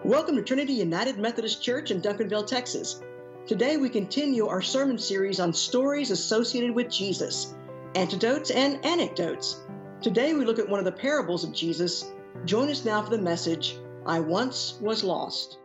Welcome to Trinity United Methodist Church in Duncanville, Texas. Today we continue our sermon series on stories associated with Jesus, antidotes and anecdotes. Today we look at one of the parables of Jesus. Join us now for the message, I Once Was Lost.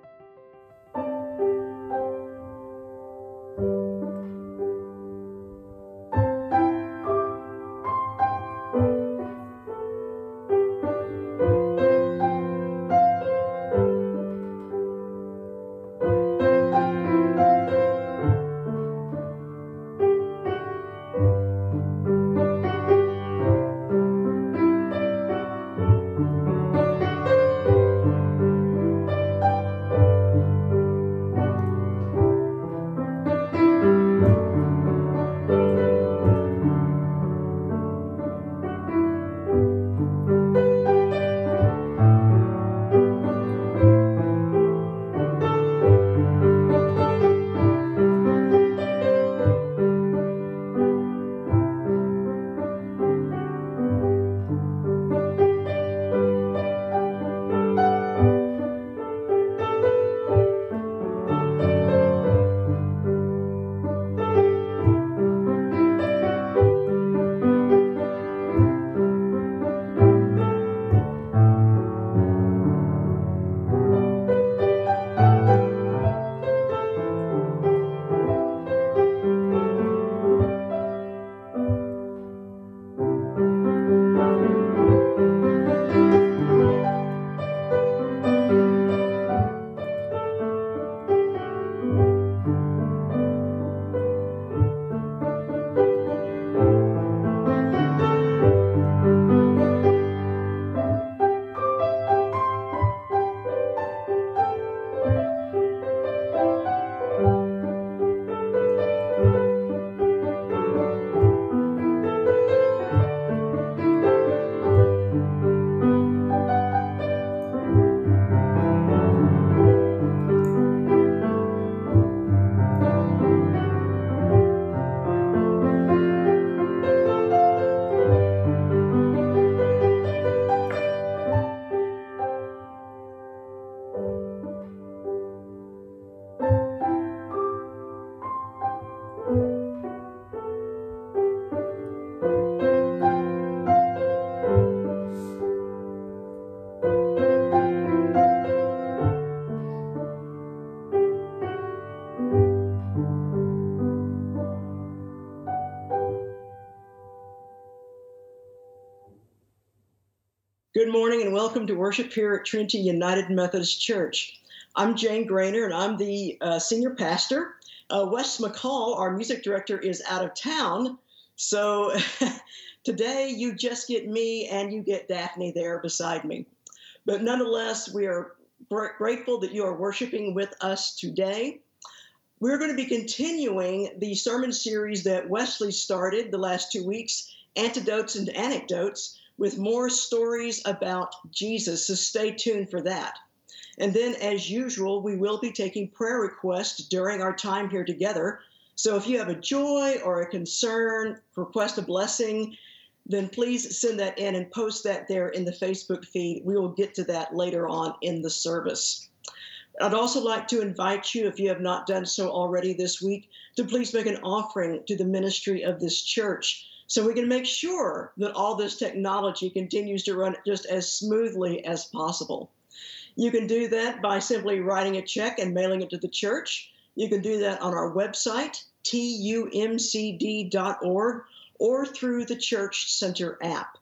Good morning and welcome to worship here at Trinity United Methodist Church. I'm Jane Grainer and I'm the senior pastor. Wes McCall, our music director, is out of town. So today you just get me and you get Daphne there beside me. But nonetheless, we are grateful that you are worshiping with us today. We're going to be continuing the sermon series that Wesley started the last 2 weeks, Antidotes and Anecdotes, with more stories about Jesus, so stay tuned for that. And then, as usual, we will be taking prayer requests during our time here together. So if you have a joy or a concern, request a blessing, then please send that in and post that there in the Facebook feed. We will get to that later on in the service. I'd also like to invite you, if you have not done so already this week, to please make an offering to the ministry of this church, so we can make sure that all this technology continues to run just as smoothly as possible. You can do that by simply writing a check and mailing it to the church. You can do that on our website, tumcd.org, or through the Church Center app.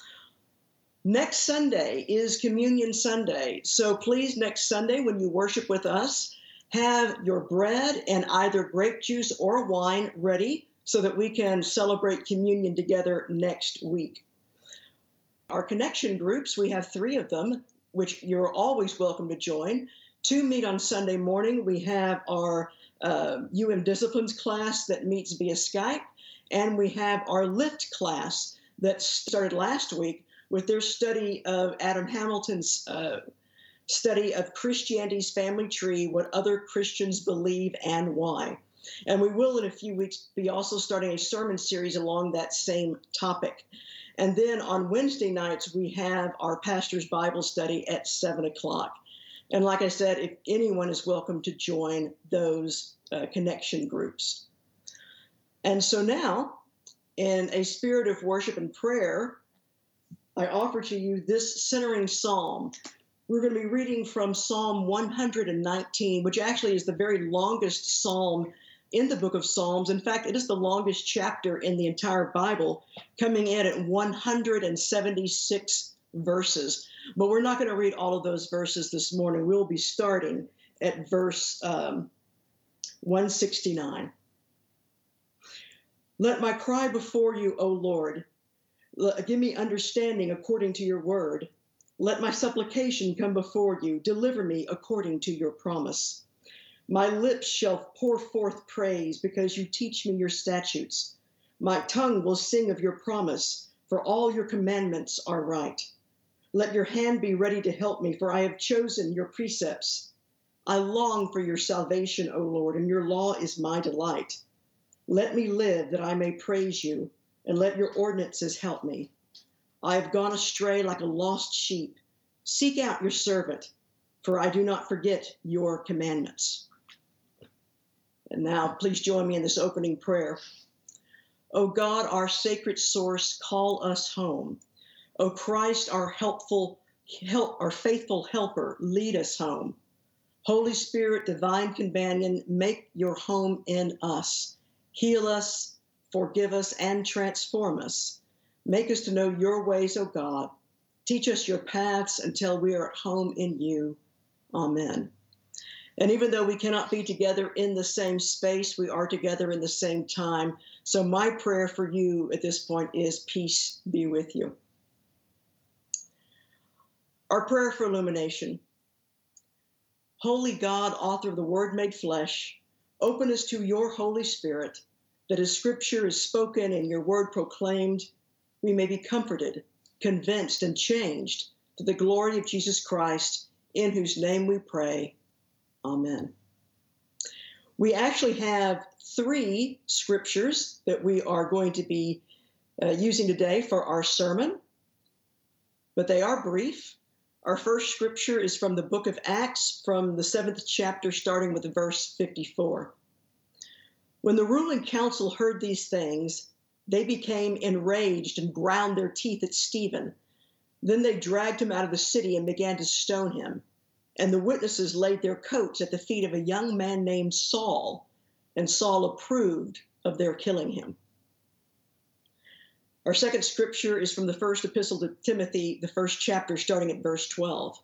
Next Sunday is Communion Sunday, so please next Sunday when you worship with us, have your bread and either grape juice or wine ready, so that we can celebrate communion together next week. Our connection groups, we have 3 of them, which you're always welcome to join. 2 meet on Sunday morning. We have our Disciplines class that meets via Skype, and we have our Lift class that started last week with their study of Adam Hamilton's study of Christianity's family tree, what other Christians believe and why. And we will in a few weeks be also starting a sermon series along that same topic. And then on Wednesday nights, we have our pastor's Bible study at 7 o'clock. And like I said, if anyone is welcome to join those connection groups. And so now, in a spirit of worship and prayer, I offer to you this centering psalm. We're going to be reading from Psalm 119, which actually is the very longest psalm in the book of Psalms. In fact, it is the longest chapter in the entire Bible, coming in at 176 verses. But we're not going to read all of those verses this morning. We'll be starting at verse 169. Let my cry before you, O Lord. Give me understanding according to your word. Let my supplication come before you. Deliver me according to your promise. My lips shall pour forth praise because you teach me your statutes. My tongue will sing of your promise, for all your commandments are right. Let your hand be ready to help me, for I have chosen your precepts. I long for your salvation, O Lord, and your law is my delight. Let me live that I may praise you, and let your ordinances help me. I have gone astray like a lost sheep. Seek out your servant, for I do not forget your commandments. And now, please join me in this opening prayer. O God, our sacred source, call us home. O Christ, our faithful helper, lead us home. Holy Spirit, divine companion, make your home in us. Heal us, forgive us, and transform us. Make us to know your ways, O God. Teach us your paths until we are at home in you. Amen. And even though we cannot be together in the same space, we are together in the same time. So my prayer for you at this point is peace be with you. Our prayer for illumination. Holy God, author of the Word made flesh, open us to your Holy Spirit, that as Scripture is spoken and your word proclaimed, we may be comforted, convinced, and changed to the glory of Jesus Christ, in whose name we pray. Amen. We actually have 3 scriptures that we are going to be using today for our sermon, but they are brief. Our first scripture is from the book of Acts, from the 7th chapter, starting with verse 54. When the ruling council heard these things, they became enraged and ground their teeth at Stephen. Then they dragged him out of the city and began to stone him. And the witnesses laid their coats at the feet of a young man named Saul, and Saul approved of their killing him. Our second scripture is from the first epistle to Timothy, the 1st chapter, starting at verse 12.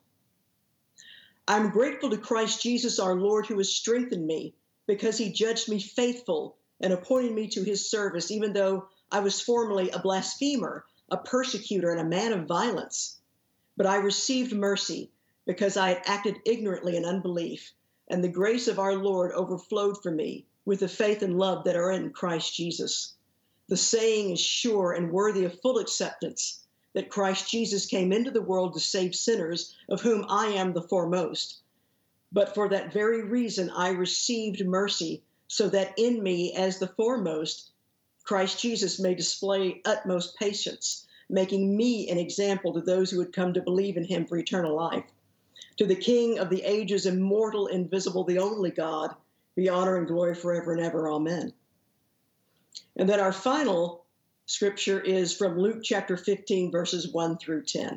I'm grateful to Christ Jesus our Lord, who has strengthened me, because he judged me faithful and appointed me to his service, even though I was formerly a blasphemer, a persecutor, and a man of violence. But I received mercy, because I had acted ignorantly in unbelief, and the grace of our Lord overflowed for me with the faith and love that are in Christ Jesus. The saying is sure and worthy of full acceptance, that Christ Jesus came into the world to save sinners, of whom I am the foremost. But for that very reason I received mercy, so that in me, as the foremost, Christ Jesus may display utmost patience, making me an example to those who would come to believe in him for eternal life. To the King of the ages, immortal, invisible, the only God, be honor and glory forever and ever. Amen. And then our final scripture is from Luke chapter 15, verses 1 through 10.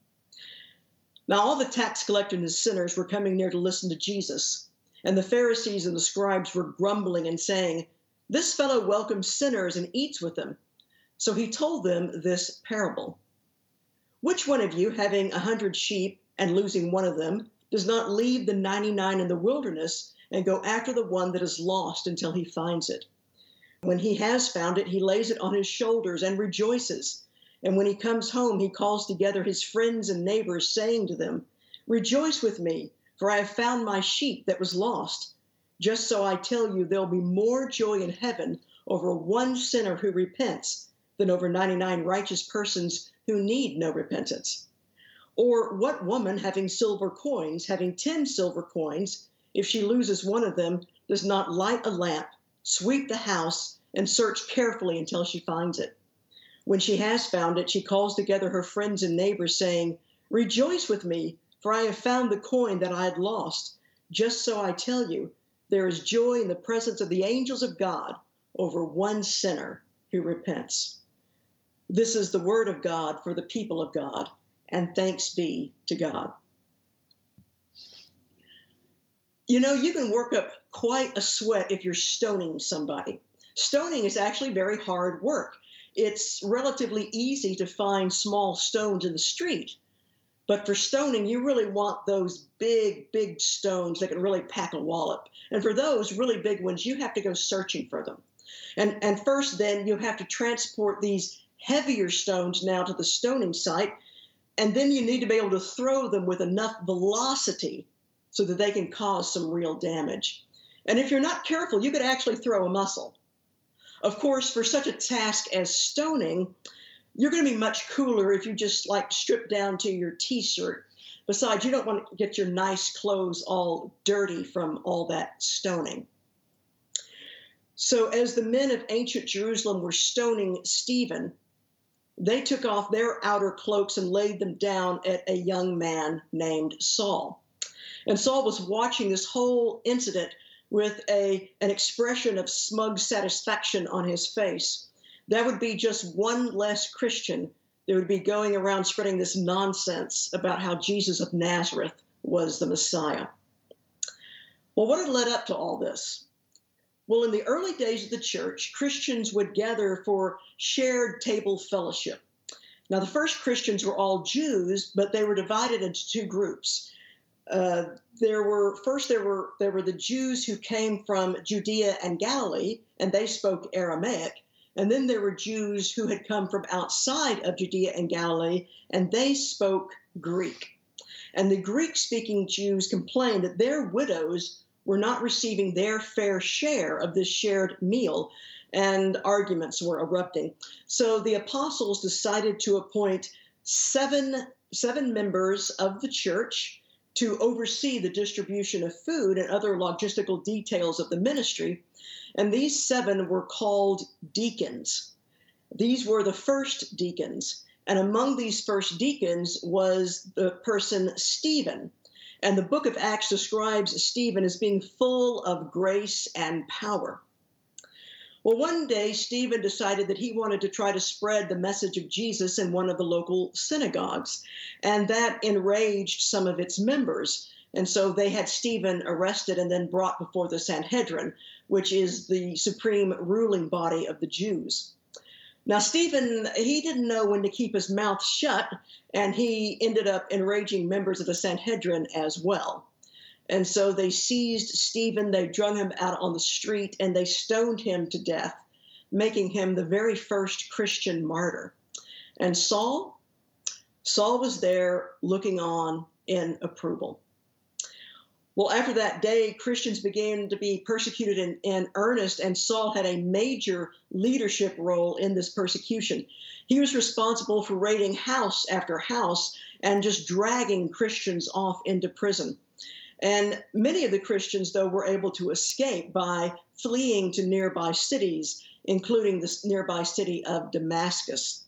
Now all the tax collectors and sinners were coming near to listen to Jesus, and the Pharisees and the scribes were grumbling and saying, "This fellow welcomes sinners and eats with them." So he told them this parable. Which one of you, having 100 sheep and losing one of them, does not leave the 99 in the wilderness and go after the one that is lost until he finds it? When he has found it, he lays it on his shoulders and rejoices. And when he comes home, he calls together his friends and neighbors, saying to them, "Rejoice with me, for I have found my sheep that was lost." Just so I tell you, there'll be more joy in heaven over one sinner who repents than over 99 righteous persons who need no repentance. Or what woman, having 10 silver coins, if she loses one of them, does not light a lamp, sweep the house, and search carefully until she finds it? When she has found it, she calls together her friends and neighbors, saying, "Rejoice with me, for I have found the coin that I had lost. Just so I tell you, there is joy in the presence of the angels of God over one sinner who repents." This is the word of God for the people of God, and thanks be to God. You know, you can work up quite a sweat if you're stoning somebody. Stoning is actually very hard work. It's relatively easy to find small stones in the street. But for stoning, you really want those big, big stones that can really pack a wallop. And for those really big ones, you have to go searching for them. And first, then, you have to transport these heavier stones now to the stoning site. And then you need to be able to throw them with enough velocity so that they can cause some real damage. And if you're not careful, you could actually throw a muscle. Of course, for such a task as stoning, you're going to be much cooler if you just like strip down to your t-shirt. Besides, you don't want to get your nice clothes all dirty from all that stoning. So as the men of ancient Jerusalem were stoning Stephen, they took off their outer cloaks and laid them down at a young man named Saul. And Saul was watching this whole incident with an expression of smug satisfaction on his face. That would be just one less Christian that would be going around spreading this nonsense about how Jesus of Nazareth was the Messiah. Well, what had led up to all this? Well, in the early days of the church, Christians would gather for shared table fellowship. Now, the first Christians were all Jews, but they were divided into two groups. There were the Jews who came from Judea and Galilee, and they spoke Aramaic. And then there were Jews who had come from outside of Judea and Galilee, and they spoke Greek. And the Greek-speaking Jews complained that their widows were not receiving their fair share of this shared meal, and arguments were erupting. So the apostles decided to appoint seven members of the church to oversee the distribution of food and other logistical details of the ministry. And these seven were called deacons. These were the first deacons. And among these first deacons was the person Stephen. And the book of Acts describes Stephen as being full of grace and power. Well, one day, Stephen decided that he wanted to try to spread the message of Jesus in one of the local synagogues. And that enraged some of its members. And so they had Stephen arrested and then brought before the Sanhedrin, which is the supreme ruling body of the Jews. Now, Stephen, he didn't know when to keep his mouth shut, and he ended up enraging members of the Sanhedrin as well. And so they seized Stephen, they drug him out on the street, and they stoned him to death, making him the very first Christian martyr. And Saul was there looking on in approval. Well, after that day, Christians began to be persecuted in earnest, and Saul had a major leadership role in this persecution. He was responsible for raiding house after house and just dragging Christians off into prison. And many of the Christians, though, were able to escape by fleeing to nearby cities, including the nearby city of Damascus.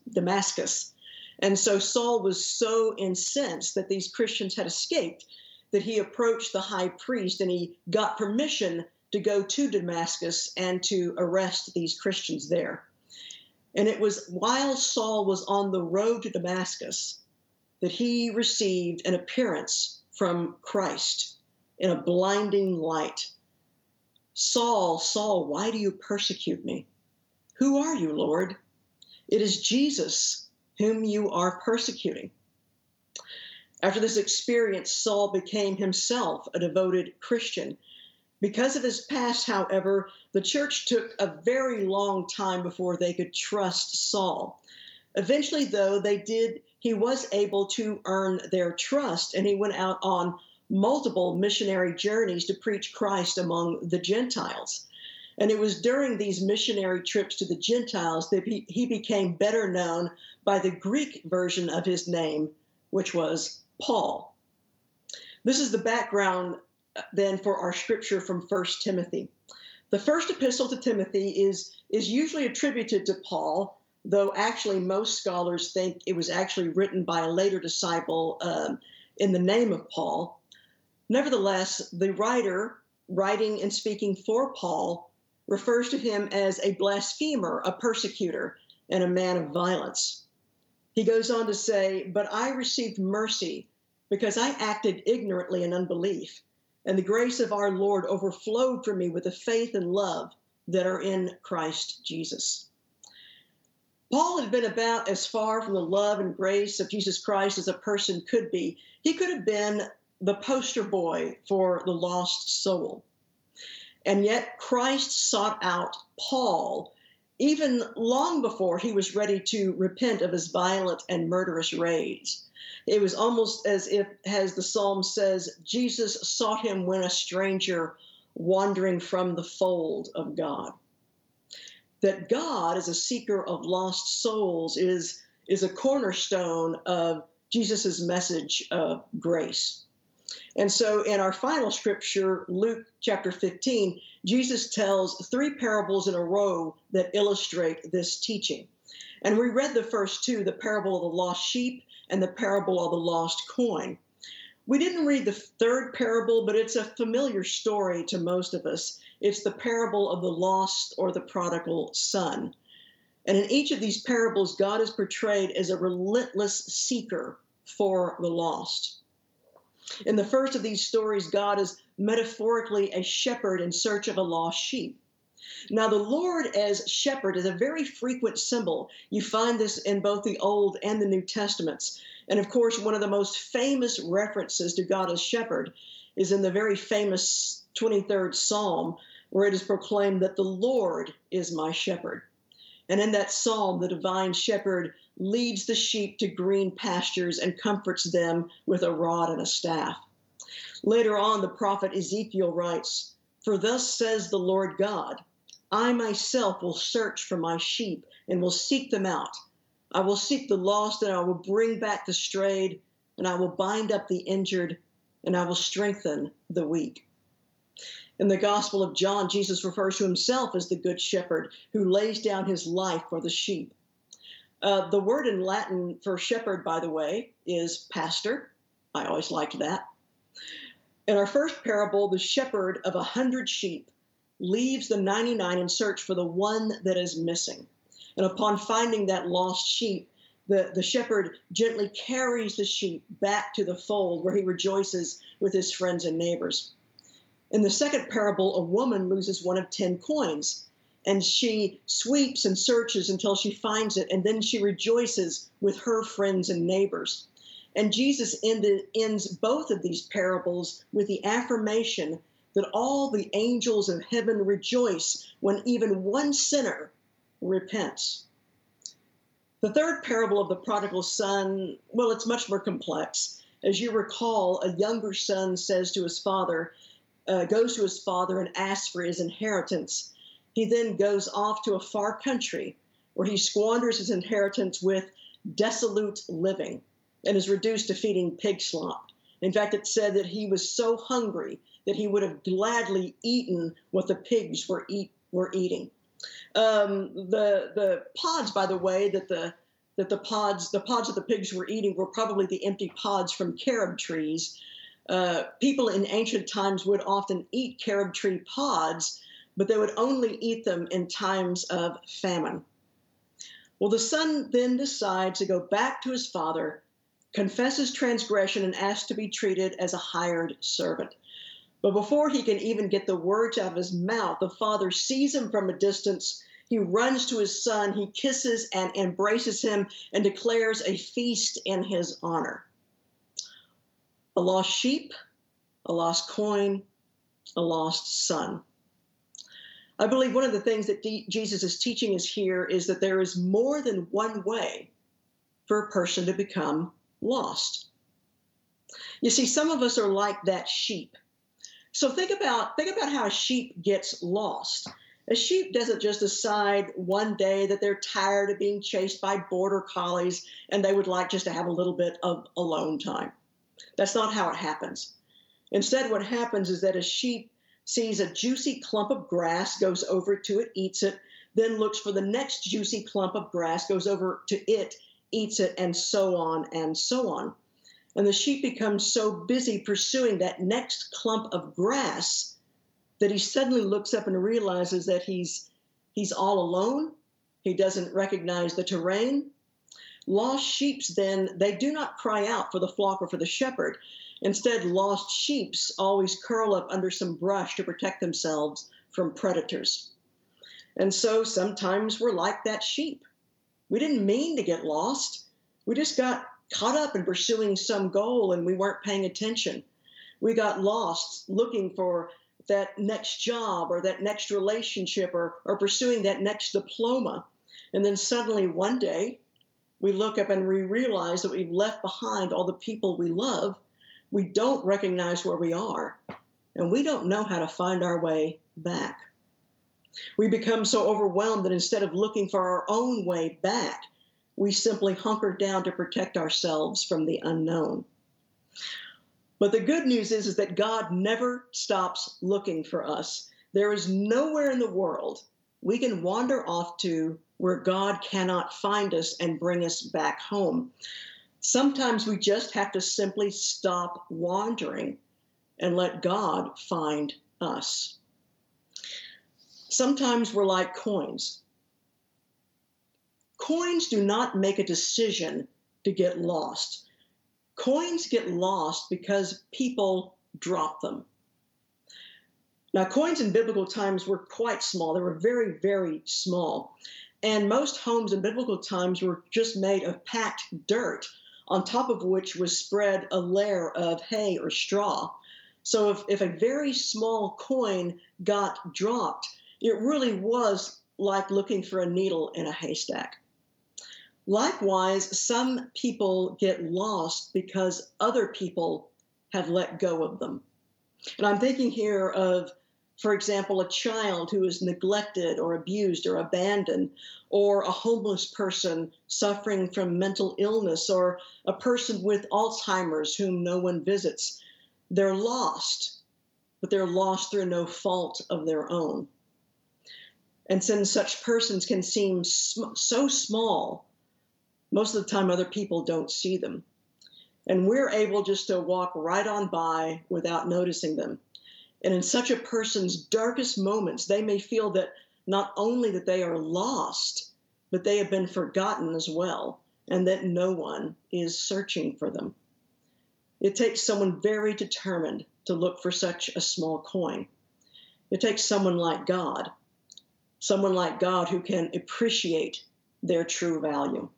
And so Saul was so incensed that these Christians had escaped that he approached the high priest and he got permission to go to Damascus and to arrest these Christians there. And it was while Saul was on the road to Damascus that he received an appearance from Christ in a blinding light. "Saul, Saul, why do you persecute me? Who are you, Lord?" "It is Jesus whom you are persecuting." After this experience, Saul became himself a devoted Christian. Because of his past, however, the church took a very long time before they could trust Saul. Eventually, though, he was able to earn their trust, and he went out on multiple missionary journeys to preach Christ among the Gentiles. And it was during these missionary trips to the Gentiles that he became better known by the Greek version of his name, which was Paul. This is the background then for our scripture from 1 Timothy. The first epistle to Timothy is usually attributed to Paul, though actually most scholars think it was actually written by a later disciple. in the name of Paul. Nevertheless, the writer, writing and speaking for Paul, refers to him as a blasphemer, a persecutor, and a man of violence. He goes on to say, "But I received mercy because I acted ignorantly in unbelief, and the grace of our Lord overflowed for me with the faith and love that are in Christ Jesus." Paul had been about as far from the love and grace of Jesus Christ as a person could be. He could have been the poster boy for the lost soul. And yet Christ sought out Paul even long before he was ready to repent of his violent and murderous rage. It was almost as if, as the psalm says, Jesus sought him when a stranger wandering from the fold of God. That God is a seeker of lost souls is a cornerstone of Jesus' message of grace. And so in our final scripture, Luke chapter 15, Jesus tells 3 parables in a row that illustrate this teaching. And we read the first 2, the parable of the lost sheep and the parable of the lost coin. We didn't read the 3rd parable, but it's a familiar story to most of us. It's the parable of the lost or the prodigal son. And in each of these parables, God is portrayed as a relentless seeker for the lost. In the first of these stories, God is metaphorically a shepherd in search of a lost sheep. Now, the Lord as shepherd is a very frequent symbol. You find this in both the Old and the New Testaments. And of course, one of the most famous references to God as shepherd is in the very famous 23rd Psalm, where it is proclaimed that the Lord is my shepherd. And in that psalm, the divine shepherd leads the sheep to green pastures and comforts them with a rod and a staff. Later on, the prophet Ezekiel writes, "For thus says the Lord God, I myself will search for my sheep and will seek them out. I will seek the lost and I will bring back the strayed, and I will bind up the injured and I will strengthen the weak." In the Gospel of John, Jesus refers to himself as the good shepherd who lays down his life for the sheep. The word in Latin for shepherd, by the way, is pastor. I always liked that. In our first parable, the shepherd of 100 sheep leaves the 99 in search for the one that is missing. And upon finding that lost sheep, the shepherd gently carries the sheep back to the fold where he rejoices with his friends and neighbors. In the second parable, a woman loses one of 10 coins, and she sweeps and searches until she finds it, and then she rejoices with her friends and neighbors. And Jesus ends both of these parables with the affirmation that all the angels of heaven rejoice when even one sinner repents. The third parable of the prodigal son, well, it's much more complex. As you recall, a younger son goes to his father and asks for his inheritance. He then goes off to a far country where he squanders his inheritance with dissolute living and is reduced to feeding pig slop. In fact, it said that he was so hungry that he would have gladly eaten what the pigs were eating. The pods, by the way, that the pods that the pigs were eating were probably the empty pods from carob trees. People in ancient times would often eat carob tree pods, but they would only eat them in times of famine. Well, the son then decides to go back to his father, confess his transgression, and ask to be treated as a hired servant. But before he can even get the words out of his mouth, the father sees him from a distance. He runs to his son, he kisses and embraces him, and declares a feast in his honor. A lost sheep, a lost coin, a lost son. I believe one of the things that Jesus is teaching us here is that there is more than one way for a person to become lost. You see, some of us are like that sheep. So think about how a sheep gets lost. A sheep doesn't just decide one day that they're tired of being chased by border collies and they would like just to have a little bit of alone time. That's not how it happens. Instead, what happens is that a sheep sees a juicy clump of grass, goes over to it, eats it, then looks for the next juicy clump of grass, goes over to it, eats it, and so on and so on. And the sheep becomes so busy pursuing that next clump of grass that he suddenly looks up and realizes that he's all alone. He doesn't recognize the terrain. Lost sheep, then, they do not cry out for the flock or for the shepherd. Instead, lost sheep always curl up under some brush to protect themselves from predators. And so sometimes we're like that sheep. We didn't mean to get lost. We just got caught up in pursuing some goal and we weren't paying attention. We got lost looking for that next job or that next relationship or pursuing that next diploma. And then suddenly one day we look up and we realize that we've left behind all the people we love. We don't recognize where we are, and we don't know how to find our way back. We become so overwhelmed that instead of looking for our own way back, we simply hunker down to protect ourselves from the unknown. But the good news is that God never stops looking for us. There is nowhere in the world we can wander off to where God cannot find us and bring us back home. Sometimes we just have to simply stop wandering and let God find us. Sometimes we're like coins. Coins do not make a decision to get lost. Coins get lost because people drop them. Now, coins in biblical times were quite small. They were very, very small. And most homes in biblical times were just made of packed dirt, on top of which was spread a layer of hay or straw. So if a very small coin got dropped, it really was like looking for a needle in a haystack. Likewise, some people get lost because other people have let go of them. And I'm thinking here of, for example, a child who is neglected or abused or abandoned, or a homeless person suffering from mental illness, or a person with Alzheimer's whom no one visits. They're lost, but they're lost through no fault of their own. And since such persons can seem so small, most of the time other people don't see them. And we're able just to walk right on by without noticing them. And in such a person's darkest moments, they may feel that not only that they are lost, but they have been forgotten as well, and that no one is searching for them. It takes someone very determined to look for such a small coin. It takes someone like God who can appreciate their true value.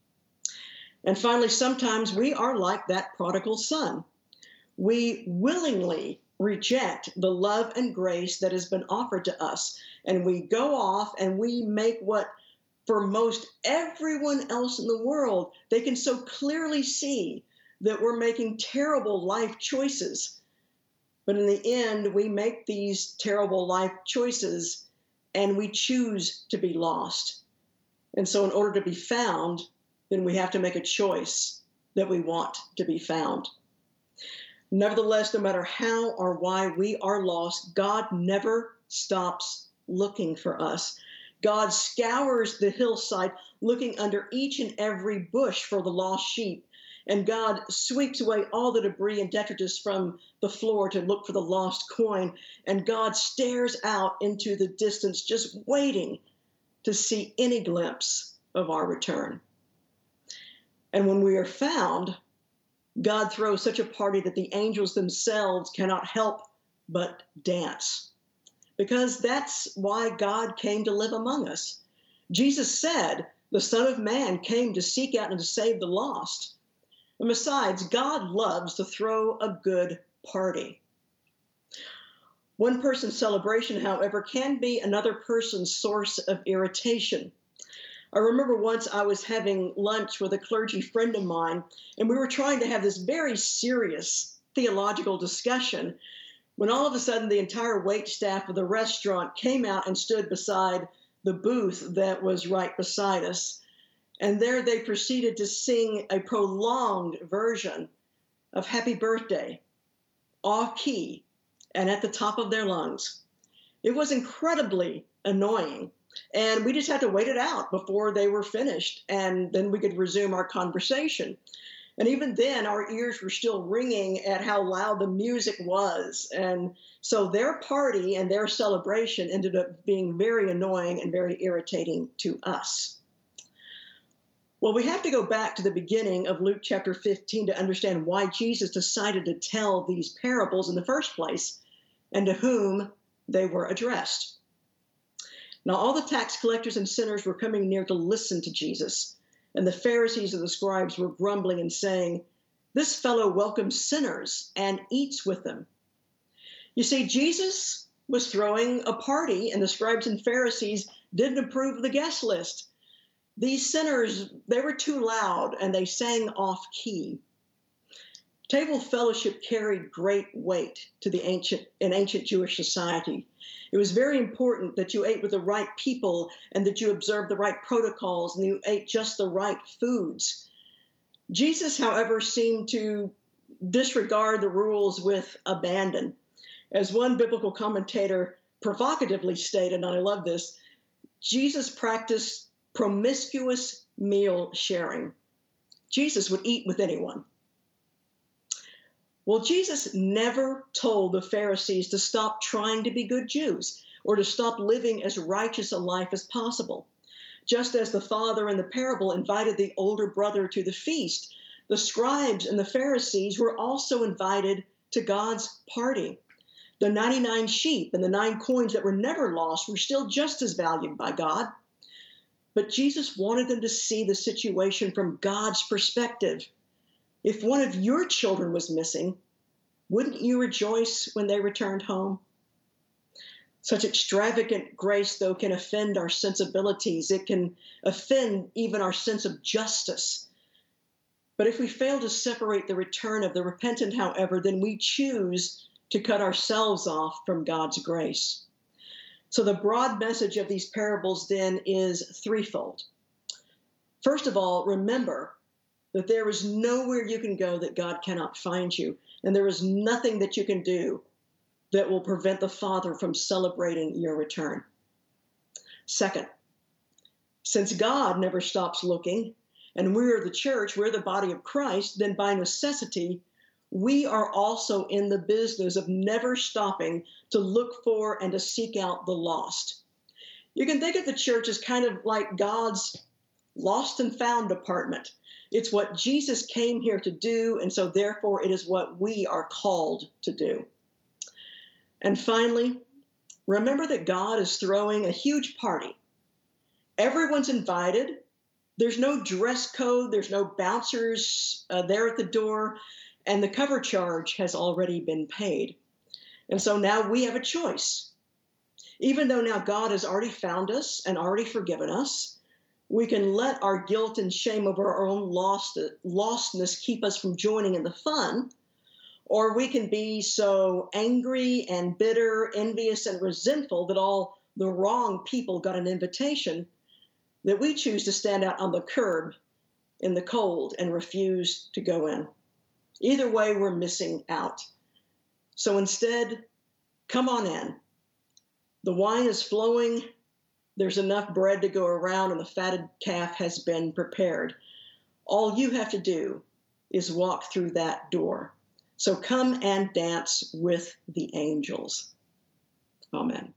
And finally, sometimes we are like that prodigal son. We willingly reject the love and grace that has been offered to us, and we go off and we make what for most everyone else in the world, they can so clearly see that we're making terrible life choices. But in the end, we make these terrible life choices and we choose to be lost. And so in order to be found, then we have to make a choice that we want to be found. Nevertheless, no matter how or why we are lost, God never stops looking for us. God scours the hillside, looking under each and every bush for the lost sheep. And God sweeps away all the debris and detritus from the floor to look for the lost coin. And God stares out into the distance, just waiting to see any glimpse of our return. And when we are found, God throws such a party that the angels themselves cannot help but dance. Because that's why God came to live among us. Jesus said, the Son of Man came to seek out and to save the lost. And besides, God loves to throw a good party. One person's celebration, however, can be another person's source of irritation. I remember once I was having lunch with a clergy friend of mine, and we were trying to have this very serious theological discussion, when all of a sudden the entire wait staff of the restaurant came out and stood beside the booth that was right beside us. And there they proceeded to sing a prolonged version of Happy Birthday, off key, and at the top of their lungs. It was incredibly annoying. And we just had to wait it out before they were finished, and then we could resume our conversation. And even then, our ears were still ringing at how loud the music was. And so their party and their celebration ended up being very annoying and very irritating to us. Well, we have to go back to the beginning of Luke chapter 15 to understand why Jesus decided to tell these parables in the first place and to whom they were addressed. Now, all the tax collectors and sinners were coming near to listen to Jesus, and the Pharisees and the scribes were grumbling and saying, "This fellow welcomes sinners and eats with them." You see, Jesus was throwing a party, and the scribes and Pharisees didn't approve of the guest list. These sinners, they were too loud, and they sang off key. Table fellowship carried great weight in ancient Jewish society. It was very important that you ate with the right people and that you observed the right protocols and you ate just the right foods. Jesus, however, seemed to disregard the rules with abandon. As one biblical commentator provocatively stated, and I love this, Jesus practiced promiscuous meal sharing. Jesus would eat with anyone. Well, Jesus never told the Pharisees to stop trying to be good Jews or to stop living as righteous a life as possible. Just as the father in the parable invited the older brother to the feast, the scribes and the Pharisees were also invited to God's party. The 99 sheep and the 9 coins that were never lost were still just as valued by God. But Jesus wanted them to see the situation from God's perspective. If one of your children was missing, wouldn't you rejoice when they returned home? Such extravagant grace, though, can offend our sensibilities. It can offend even our sense of justice. But if we fail to separate the return of the repentant, however, then we choose to cut ourselves off from God's grace. So the broad message of these parables then is threefold. First of all, remember that there is nowhere you can go that God cannot find you, and there is nothing that you can do that will prevent the Father from celebrating your return. Second, since God never stops looking, and we're the church, we're the body of Christ, then by necessity, we are also in the business of never stopping to look for and to seek out the lost. You can think of the church as kind of like God's lost and found department. It's what Jesus came here to do, and so therefore it is what we are called to do. And finally, remember that God is throwing a huge party. Everyone's invited. There's no dress code. There's no bouncers there at the door, and the cover charge has already been paid. And so now we have a choice. Even though now God has already found us and already forgiven us, we can let our guilt and shame over our own lostness keep us from joining in the fun, or we can be so angry and bitter, envious and resentful that all the wrong people got an invitation that we choose to stand out on the curb in the cold and refuse to go in. Either way, we're missing out. So instead, come on in. The wine is flowing. There's enough bread to go around, and the fatted calf has been prepared. All you have to do is walk through that door. So come and dance with the angels. Amen.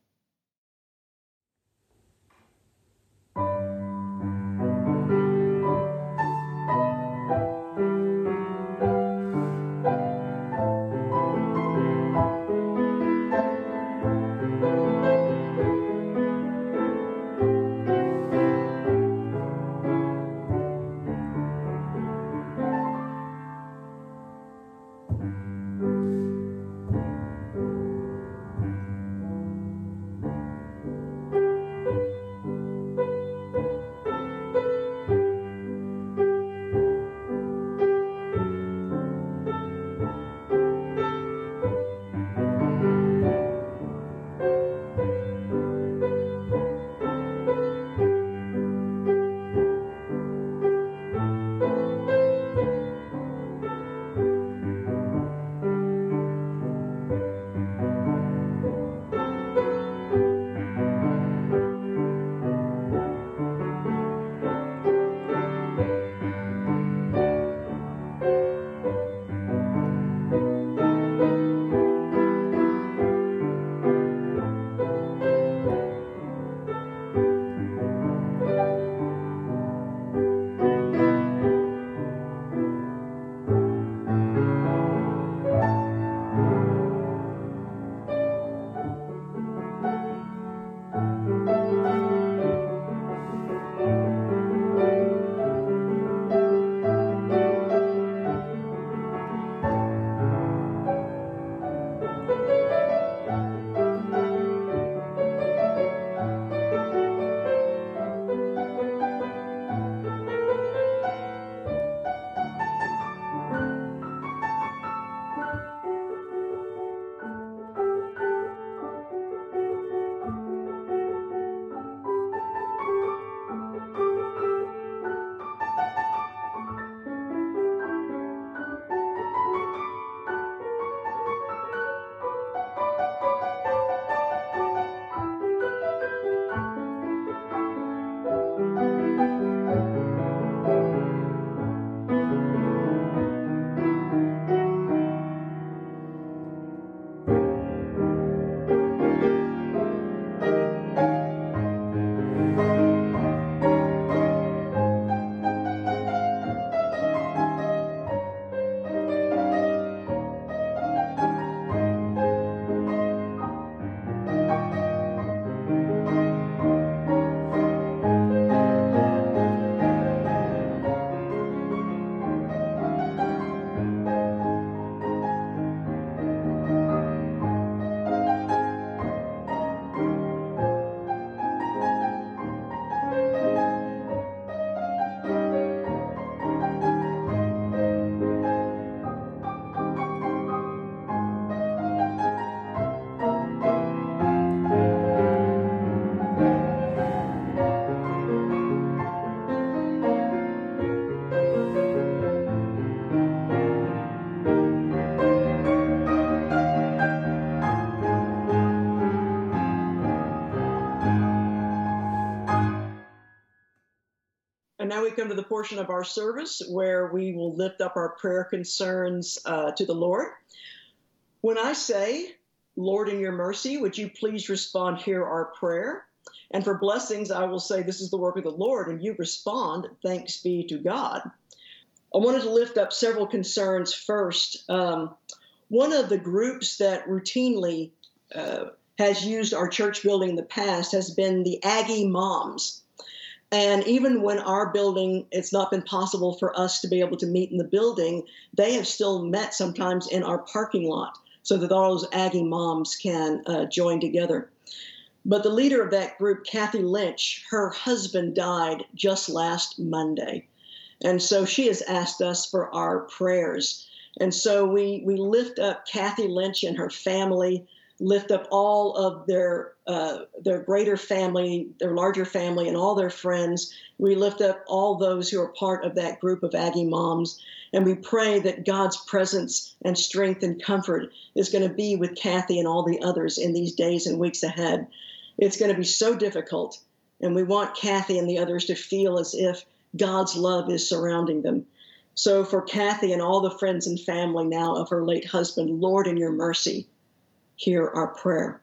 now we come to the portion of our service where we will lift up our prayer concerns to the Lord. When I say, Lord, in your mercy, would you please respond, hear our prayer? And for blessings, I will say, this is the work of the Lord, and you respond, thanks be to God. I wanted to lift up several concerns first. One of the groups that routinely has used our church building in the past has been the Aggie Moms. And even when our building, it's not been possible for us to be able to meet in the building, they have still met sometimes in our parking lot so that all those Aggie Moms can join together. But the leader of that group, Kathy Lynch, her husband died just last Monday. And so she has asked us for our prayers. And so we lift up Kathy Lynch and her family, lift up all of their greater family, their larger family, and all their friends. We lift up all those who are part of that group of Aggie Moms, and we pray that God's presence and strength and comfort is going to be with Kathy and all the others in these days and weeks ahead. It's going to be so difficult, and we want Kathy and the others to feel as if God's love is surrounding them. So for Kathy and all the friends and family now of her late husband, Lord, in your mercy, hear our prayer.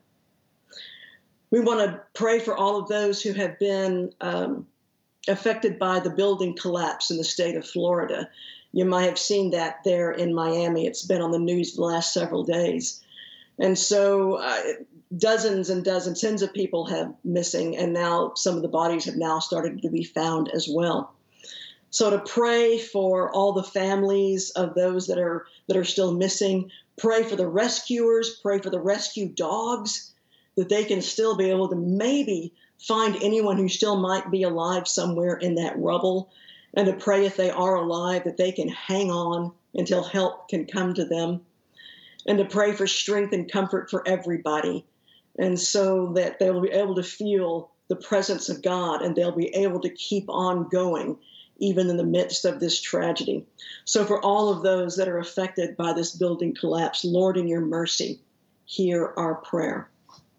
We want to pray for all of those who have been affected by the building collapse in the state of Florida. You might have seen that there in Miami. It's been on the news the last several days. And so dozens and dozens, tens of people have missing, and now some of the bodies have now started to be found as well. So to pray for all the families of those that are still missing, pray for the rescuers, pray for the rescue dogs, that they can still be able to maybe find anyone who still might be alive somewhere in that rubble, and to pray if they are alive that they can hang on until help can come to them, and to pray for strength and comfort for everybody, and so that they'll be able to feel the presence of God and they'll be able to keep on going even in the midst of this tragedy. So for all of those that are affected by this building collapse, Lord, in your mercy, hear our prayer.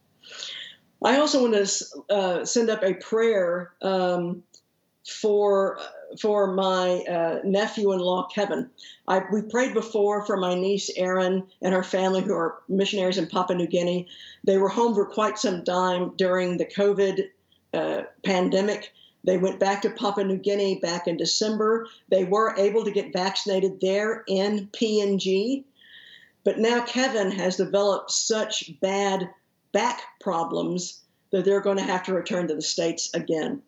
I also want to send up a prayer for my nephew-in-law, Kevin. We prayed before for my niece, Erin, and her family who are missionaries in Papua New Guinea. They were home for quite some time during the COVID pandemic. They went back to Papua New Guinea back in December. They were able to get vaccinated there in PNG. But now Kevin has developed such bad back problems that they're going to have to return to the States again.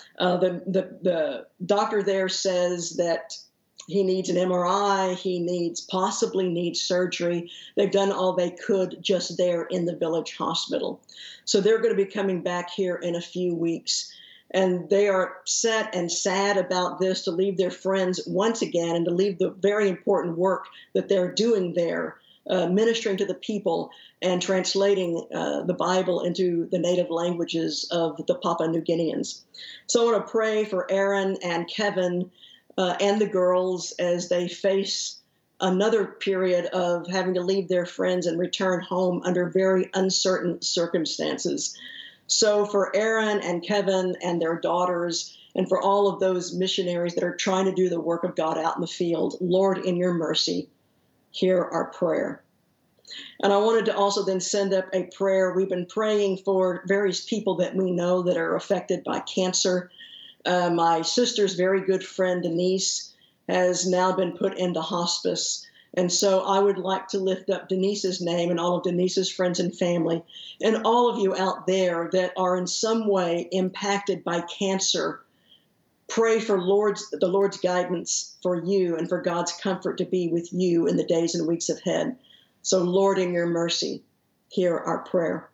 The doctor there says that he needs an MRI, he possibly needs surgery. They've done all they could just there in the village hospital. So they're going to be coming back here in a few weeks. And they are upset and sad about this, to leave their friends once again and to leave the very important work that they're doing there, ministering to the people and translating the Bible into the native languages of the Papua New Guineans. So I want to pray for Erin and Kevin and the girls as they face another period of having to leave their friends and return home under very uncertain circumstances. So for Erin and Kevin and their daughters, and for all of those missionaries that are trying to do the work of God out in the field, Lord, in your mercy, hear our prayer. And I wanted to also then send up a prayer. We've been praying for various people that we know that are affected by cancer. My sister's very good friend, Denise, has now been put into hospice. And so I would like to lift up Denise's name and all of Denise's friends and family, and all of you out there that are in some way impacted by cancer. Pray for the Lord's guidance for you and for God's comfort to be with you in the days and weeks ahead. So Lord, in your mercy, hear our prayer.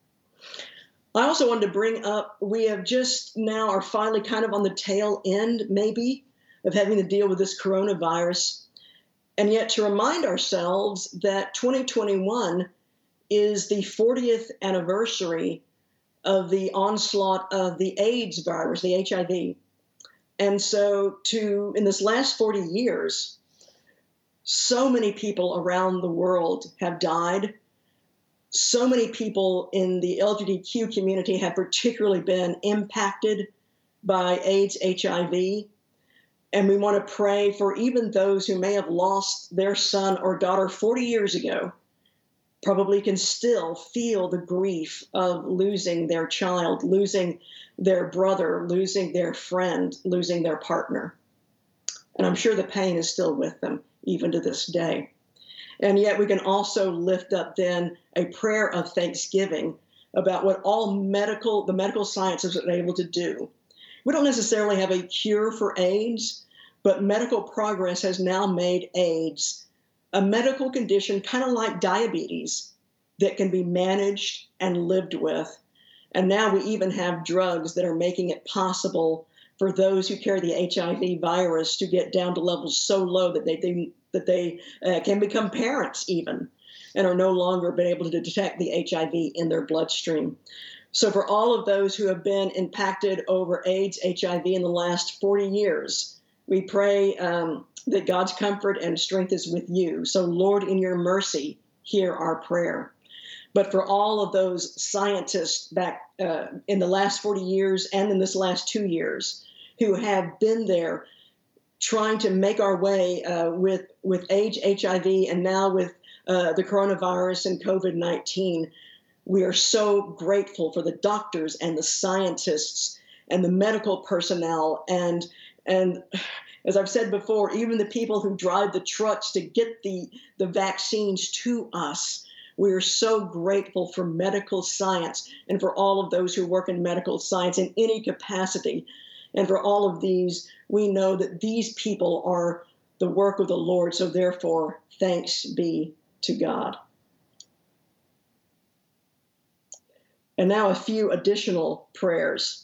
I also wanted to bring up, we have just now are finally kind of on the tail end, maybe, of having to deal with this coronavirus. And yet to remind ourselves that 2021 is the 40th anniversary of the onslaught of the AIDS virus, the HIV. And so in this last 40 years, so many people around the world have died. So many people in the LGBTQ community have particularly been impacted by AIDS, HIV. And we want to pray for even those who may have lost their son or daughter 40 years ago, probably can still feel the grief of losing their child, losing their brother, losing their friend, losing their partner. And I'm sure the pain is still with them, even to this day. And yet we can also lift up then a prayer of thanksgiving about what all the medical sciences are able to do. We don't necessarily have a cure for AIDS, but medical progress has now made AIDS a medical condition kind of like diabetes that can be managed and lived with. And now we even have drugs that are making it possible for those who carry the HIV virus to get down to levels so low that they can become parents even, and are no longer been able to detect the HIV in their bloodstream. So for all of those who have been impacted over AIDS, HIV in the last 40 years, we pray that God's comfort and strength is with you. So Lord, in your mercy, hear our prayer. But for all of those scientists back in the last 40 years and in this last 2 years who have been there trying to make our way with AIDS, HIV, and now with the coronavirus and COVID-19, we are so grateful for the doctors and the scientists and the medical personnel and as I've said before, even the people who drive the trucks to get the vaccines to us. We are so grateful for medical science and for all of those who work in medical science in any capacity. And for all of these, we know that these people are the work of the Lord. So therefore, thanks be to God. And now a few additional prayers.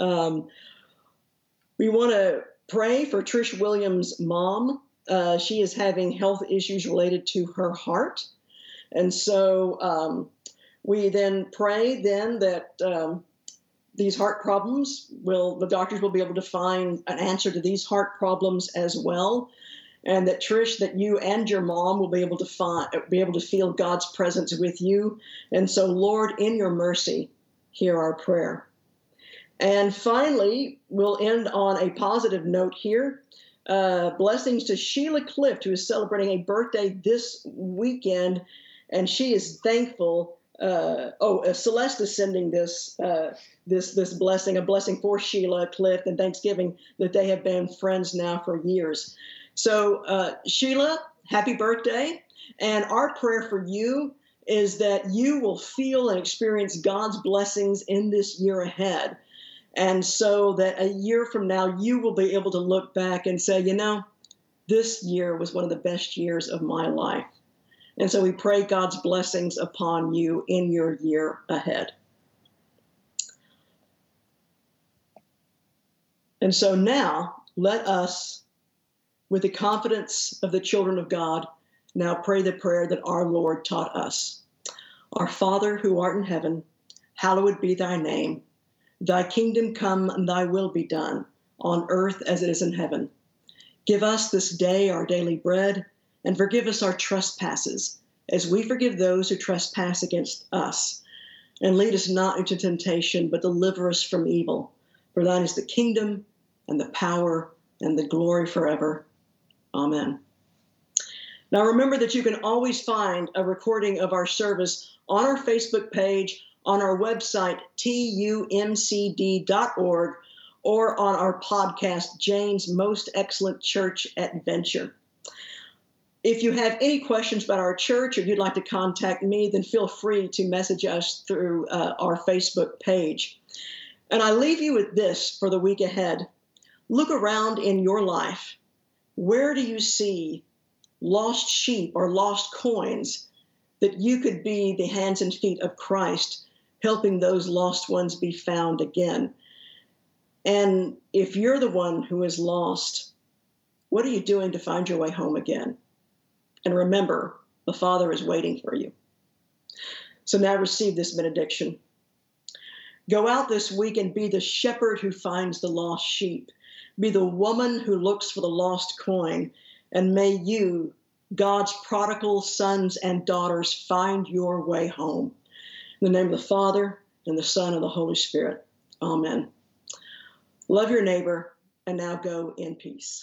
We want to pray for Trish Williams' mom. She is having health issues related to her heart. And so we then pray then that these heart problems the doctors will be able to find an answer to these heart problems as well. And that Trish, that you and your mom will be able to feel God's presence with you. And so Lord, in your mercy, hear our prayer. And finally, we'll end on a positive note here. Blessings to Sheila Clift, who is celebrating a birthday this weekend, and she is thankful. Celeste is sending this blessing, a blessing for Sheila Clift and Thanksgiving, that they have been friends now for years. So Sheila, happy birthday. And our prayer for you is that you will feel and experience God's blessings in this year ahead. And so that a year from now, you will be able to look back and say, this year was one of the best years of my life. And so we pray God's blessings upon you in your year ahead. And so now let us, with the confidence of the children of God, now pray the prayer that our Lord taught us. Our Father who art in heaven, hallowed be thy name. Thy kingdom come and thy will be done on earth as it is in heaven. Give us this day our daily bread and forgive us our trespasses as we forgive those who trespass against us. And lead us not into temptation, but deliver us from evil. For thine is the kingdom and the power and the glory forever. Amen. Now remember that you can always find a recording of our service on our Facebook page, on our website, tumcd.org, or on our podcast, Jane's Most Excellent Church Adventure. If you have any questions about our church or you'd like to contact me, then feel free to message us through our Facebook page. And I leave you with this for the week ahead. Look around in your life. Where do you see lost sheep or lost coins that you could be the hands and feet of Christ, helping those lost ones be found again? And if you're the one who is lost, what are you doing to find your way home again? And remember, the Father is waiting for you. So now receive this benediction. Go out this week and be the shepherd who finds the lost sheep. Be the woman who looks for the lost coin. And may you, God's prodigal sons and daughters, find your way home. In the name of the Father, and the Son, and the Holy Spirit. Amen. Love your neighbor And now go in peace.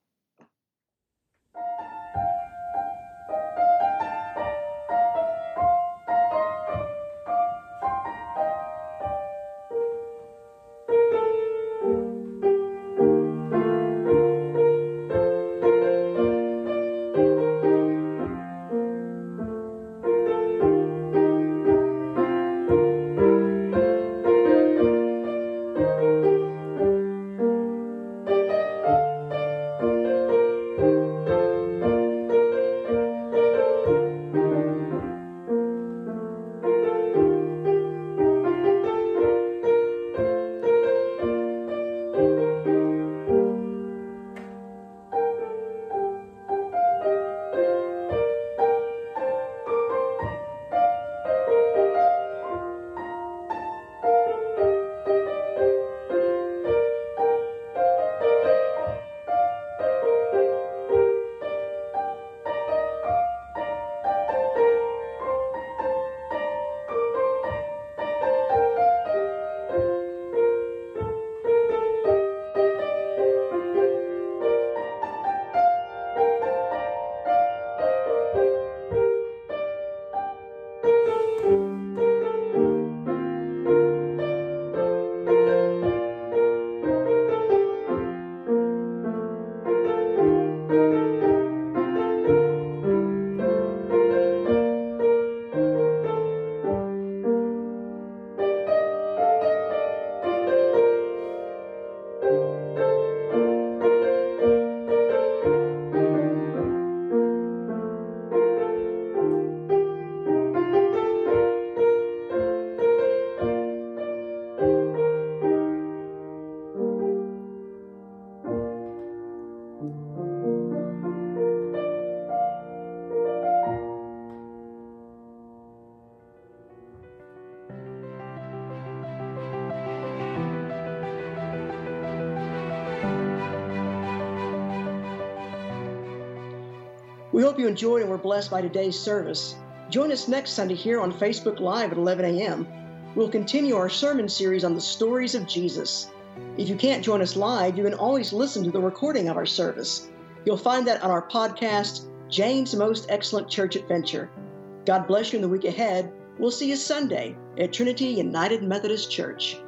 We hope you enjoyed and were blessed by today's service. Join us next Sunday here on Facebook Live at 11 a.m. We'll continue our sermon series on the stories of Jesus. If you can't join us live, you can always listen to the recording of our service. You'll find that on our podcast, Jane's Most Excellent Church Adventure. God bless you in the week ahead. We'll see you Sunday at Trinity United Methodist Church.